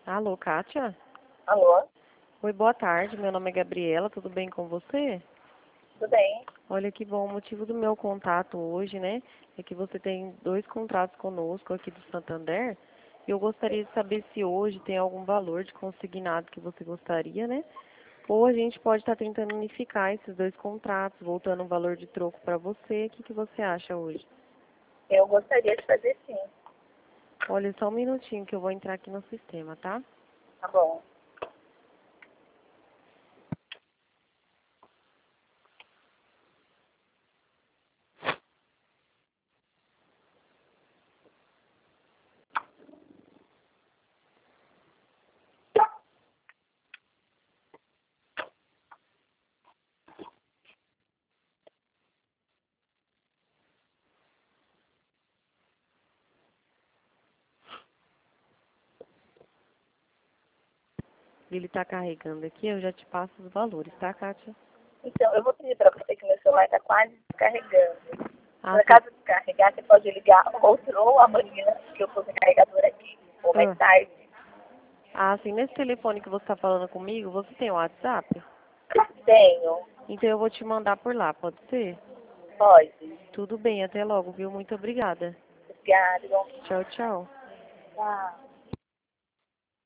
Alô, Kátia? Alô? Oi, boa tarde. Meu nome é Gabriela. Tudo bem com você? Tudo bem? Olha que bom. O motivo do meu contato hoje, né, é que você tem 2 contratos conosco aqui do Santander. E eu gostaria de saber se hoje tem algum valor de consignado que você gostaria, né? Ou a gente pode estar tentando unificar esses 2 contratos, voltando um valor de troco para você. O que você acha hoje? Eu gostaria de fazer sim. Olha, só um minutinho que eu vou entrar aqui no sistema, tá? Tá bom. Ele está carregando aqui, eu já te passo os valores, tá, Kátia? Então, eu vou pedir para você que meu celular está quase descarregando. Ah, Por acaso descarregar, você pode ligar outro ou amanhã, que eu estou sem carregador aqui, ou mais tarde. sim, nesse telefone que você está falando comigo, você tem o WhatsApp? Tenho. Então eu vou te mandar por lá, pode ser? Pode. Tudo bem, até logo, viu? Muito obrigada. Obrigada. Tchau, tchau. Tchau.